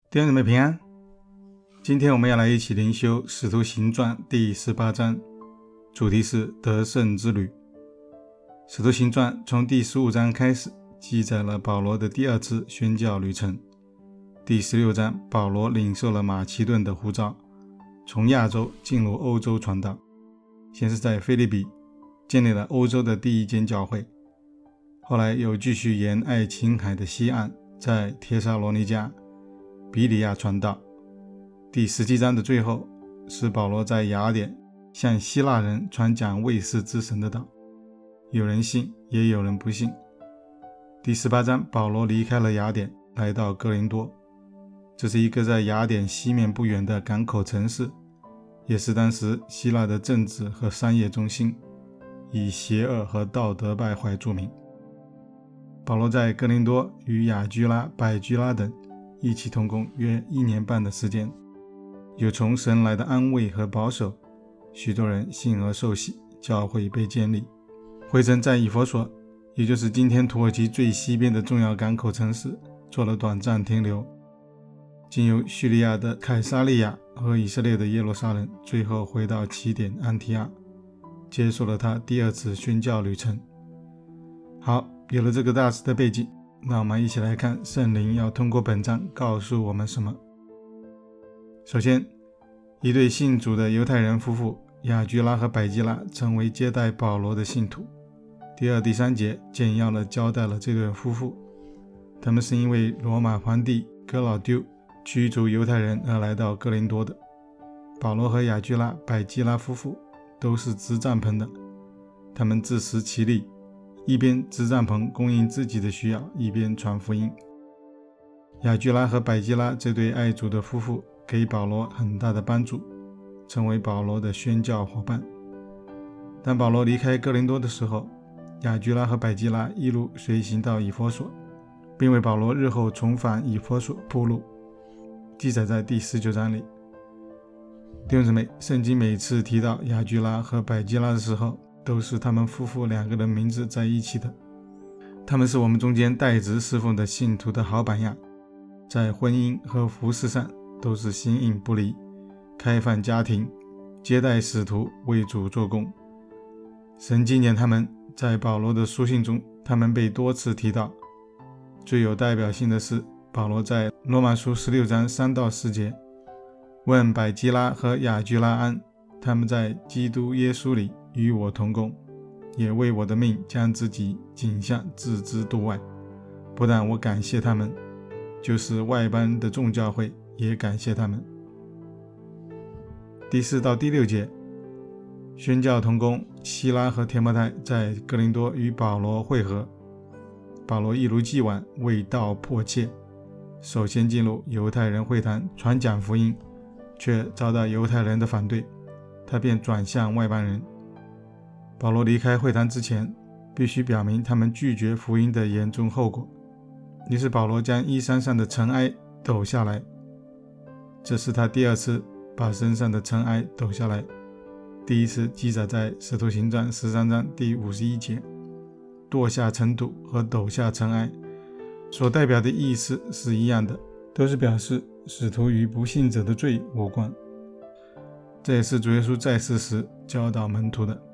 弟兄姊妹平安，今天我们要来一起灵修《使徒行传》第18章，主题是得胜之旅。《使徒行传》从第15章开始，记载了保罗的第二次宣教旅程。第16章，保罗领受了马其顿的呼召，从亚洲进入欧洲传道。先是在腓立比建立了欧洲的第一间教会，后来又继续沿爱琴海的西岸，在帖撒罗尼迦、比里亚传道。第17章的最后是保罗在雅典向希腊人传讲未识之神的道，有人信也有人不信。第18章，保罗离开了雅典，来到哥林多，这是一个在雅典西面不远的港口城市，也是当时希腊的政治和商业中心，以邪恶和道德败坏著名。保罗在哥林多与雅居拉、百居拉等一起同工约1年半的时间，有从神来的安慰和保守，许多人信而受洗，教会被建立。会城在以弗所，也就是今天土耳其最西边的重要港口城市，做了短暂停留，经由叙利亚的凯撒利亚和以色列的耶路撒冷，最后回到起点安提阿，结束了他第二次宣教旅程。好，有了这个大致的背景，那我们一起来看圣灵要通过本章告诉我们什么。首先，一对信主的犹太人夫妇雅居拉和百基拉成为接待保罗的信徒。第2、第3节简要地交代了这对夫妇，他们是因为罗马皇帝哥老丢驱逐犹太人而来到哥林多的。保罗和雅居拉、百基拉夫妇都是支帐篷的，他们自食其力，一边支帐篷供应自己的需要，一边传福音。雅居拉和百基拉这对爱主的夫妇给保罗很大的帮助，成为保罗的宣教伙伴。当保罗离开哥林多的时候，雅居拉和百基拉一路随行到以弗所，并为保罗日后重返以弗所铺路，记载在第19章里。弟兄姊妹，圣经每次提到雅居拉和百基拉的时候，都是他们夫妇2个人名字在一起的。他们是我们中间代职侍奉的信徒的好榜样，在婚姻和服事上都是形影不离，开放家庭，接待使徒，为主做工。神纪念他们，在保罗的书信中，他们被多次提到。最有代表性的是保罗在罗马书16章3到4节问百基拉和雅居拉安，他们在基督耶稣里与我同工，也为我的命将自己倾向置之度外。不但我感谢他们，就是外邦的众教会也感谢他们。第4到第6节，宣教同工希拉和提摩太在哥林多与保罗会合，保罗一如既往为道迫切，首先进入犹太人会堂传讲福音，却遭到犹太人的反对，他便转向外邦人。保罗离开会堂之前，必须表明他们拒绝福音的严重后果。于是保罗将衣衫上的尘埃抖下来，这是他第2次把身上的尘埃抖下来。第一次记载在使徒行传13章第51节，跺下尘土和抖下尘埃所代表的意思是一样的，都是表示使徒与不信者的罪无关。这也是主耶稣在世时教导门徒的。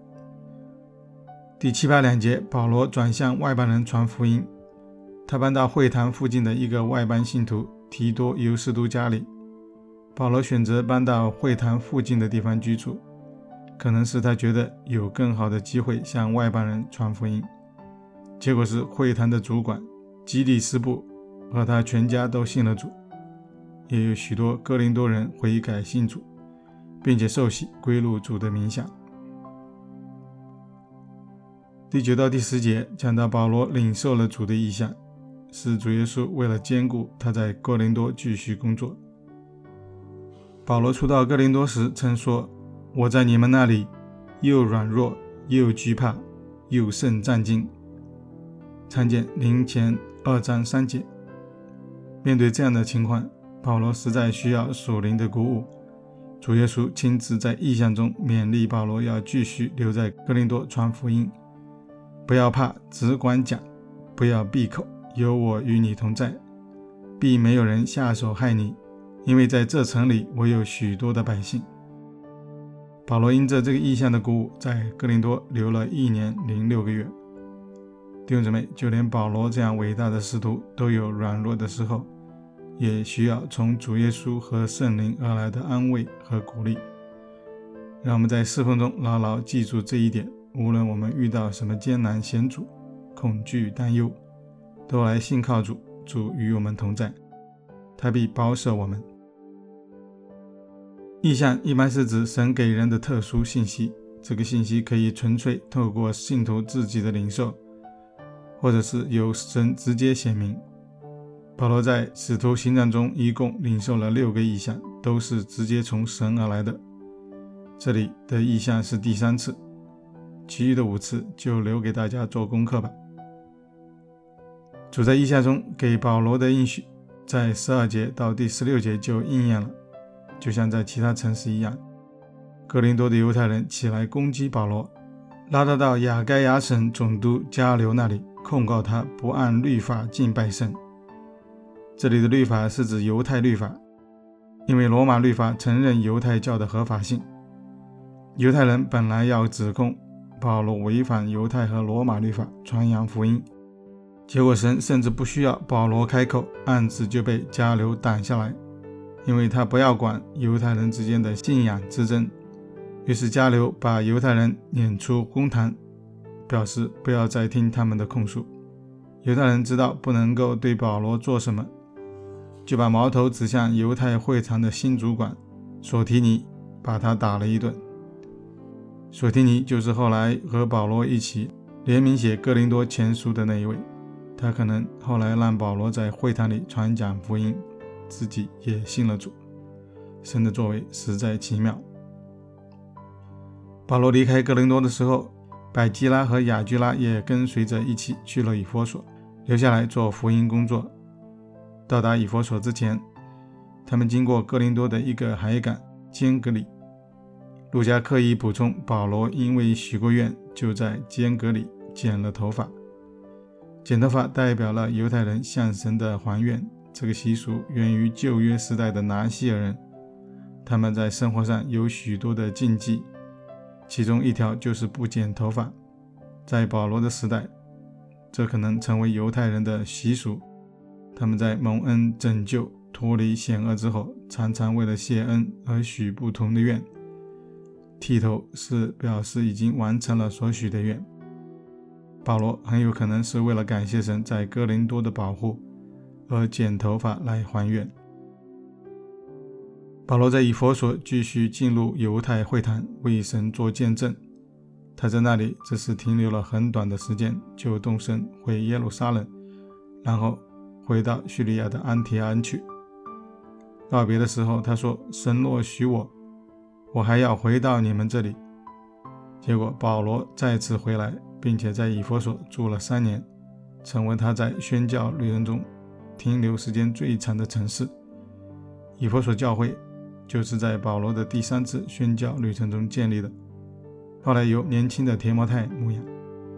第7、8、2节，保罗转向外邦人传福音，他搬到会堂附近的一个外邦信徒提多尤士都家里。保罗选择搬到会堂附近的地方居住，可能是他觉得有更好的机会向外邦人传福音。结果是会堂的主管基利斯布和他全家都信了主，也有许多哥林多人悔改信主，并且受洗归入主的名下。第9到第10节讲到保罗领受了主的意象，是主耶稣为了兼顾他在哥林多继续工作。保罗初到哥林多时曾说，我在你们那里又软弱又惧怕又甚战惊，参见林前2章3节。面对这样的情况，保罗实在需要属灵的鼓舞。主耶稣亲自在异象中勉励保罗要继续留在哥林多传福音，不要怕，只管讲，不要闭口，有我与你同在。 必没有人下手害你，因为在这城里我有许多的百姓。保罗因着这个异象的鼓舞，在哥林多留了1年06个月。弟兄姊妹，就连保罗这样伟大的使徒都有软弱的时候，也需要从主耶稣和圣灵而来的安慰和鼓励。让我们在侍奉中牢牢记住这一点，无论我们遇到什么艰难险阻、恐惧担忧，都来信靠主，主与我们同在，他必保守我们。异象一般是指神给人的特殊信息，这个信息可以纯粹透过信徒自己的领受，或者是由神直接显明。保罗在使徒行传中一共领受了6个异象，都是直接从神而来的。这里的异象是第3次，其余的5次就留给大家做功课吧。主在异象中给保罗的应许，在12节到第16节就应验了，就像在其他城市一样，哥林多的犹太人起来攻击保罗，拉他到亚该亚省总督迦流那里，控告他不按律法敬拜神。这里的律法是指犹太律法，因为罗马律法承认犹太教的合法性。犹太人本来要指控保罗违反犹太和罗马律法传扬福音，结果神甚至不需要保罗开口，案子就被迦流挡下来，因为他不要管犹太人之间的信仰之争。于是迦流把犹太人撵出公堂，表示不要再听他们的控诉。犹太人知道不能够对保罗做什么，就把矛头指向犹太会堂的新主管索提尼，把他打了一顿。索提尼就是后来和保罗一起联名写哥林多前书的那一位，他可能后来让保罗在会堂里传讲福音，自己也信了主。神的作为实在奇妙。保罗离开哥林多的时候，百基拉和雅居拉也跟随着一起去了以弗所，留下来做福音工作。到达以弗所之前，他们经过哥林多的一个海港坚革里。路加刻意补充，保罗因为许过愿，就在坚革里剪了头发。剪头发代表了犹太人向神的还愿，这个习俗源于旧约时代的拿西尔人，他们在生活上有许多的禁忌，其中一条就是不剪头发。在保罗的时代，这可能成为犹太人的习俗。他们在蒙恩拯救脱离险恶之后，常常为了谢恩而许不同的愿。剃头是表示已经完成了所许的愿。保罗很有可能是为了感谢神在哥林多的保护而剪头发来还愿。保罗在以弗所继续进入犹太会堂，为神做见证。他在那里只是停留了很短的时间，就动身回耶路撒冷，然后回到叙利亚的安提安去。告别的时候他说，神若许我还要回到你们这里。结果保罗再次回来，并且在以弗所住了3年，成为他在宣教旅程中停留时间最长的城市。以弗所教会就是在保罗的第3次宣教旅程中建立的，后来由年轻的提摩太牧养。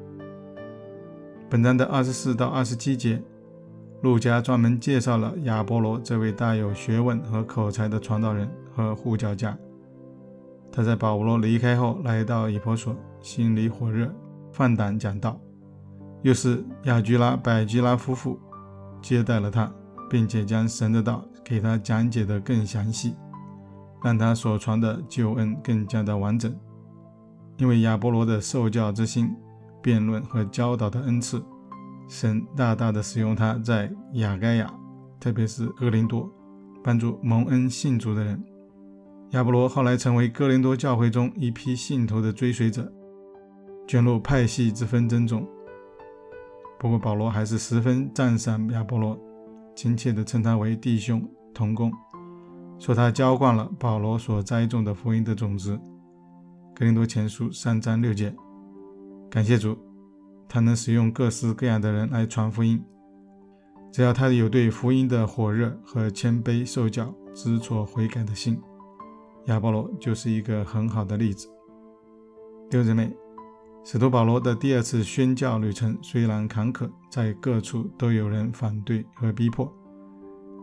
本章的24到27节，路加专门介绍了亚波罗这位大有学问和口才的传道人和护教家。他在保罗离开后来到以弗所，心里火热，放胆讲道。又是雅居拉、百基拉夫妇接待了他，并且将神的道给他讲解得更详细，让他所传的救恩更加的完整。因为亚波罗的受教之心、辩论和教导的恩赐，神大大的使用他在亚该亚，特别是哥林多，帮助蒙恩信主的人。亚波罗后来成为哥林多教会中一批信徒的追随者，卷入派系之纷争中。不过保罗还是十分赞赏亚波罗，亲切地称他为弟兄同工，说他浇灌了保罗所栽种的福音的种子。哥林多前书3章6节。感谢主，他能使用各式各样的人来传福音，只要他有对福音的火热和谦卑受教、知错悔改的心。亚波罗就是一个很好的例子。弟兄姊妹，使徒保罗的第2次宣教旅程虽然坎坷，在各处都有人反对和逼迫，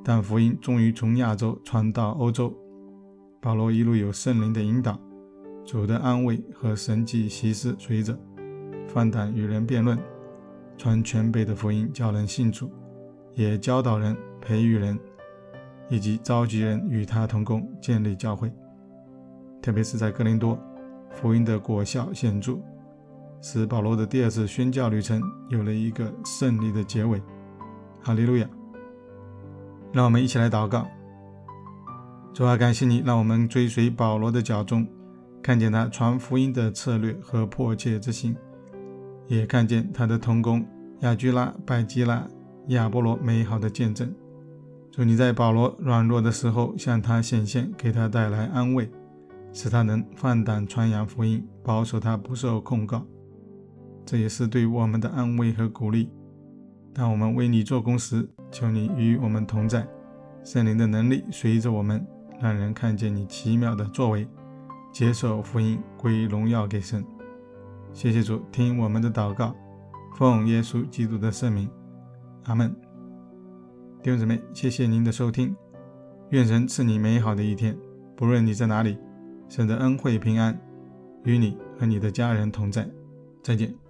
但福音终于从亚洲传到欧洲。保罗一路有圣灵的引导，主的安慰和神迹奇事随着，放胆与人辩论，传全备的福音，叫人信主，也教导人、培育人，以及召集人与他同工，建立教会。特别是在哥林多，福音的果效显著，使保罗的第二次宣教旅程有了一个胜利的结尾。哈利路亚！让我们一起来祷告。主啊，感谢你让我们追随保罗的脚踪，看见他传福音的策略和迫切之心，也看见他的同工亚居拉、百基拉、亚波罗美好的见证。主，你在保罗软弱的时候向他显现，给他带来安慰，使他能放胆传扬福音，保守他不受控告。这也是对我们的安慰和鼓励。当我们为你做工时，求你与我们同在，圣灵的能力随着我们，让人看见你奇妙的作为，接受福音，归荣耀给神。谢谢主，听我们的祷告，奉耶稣基督的圣名，阿们。弟兄姊妹，谢谢您的收听，愿神赐你美好的一天，不论你在哪里，神的恩惠平安与你和你的家人同在。再见。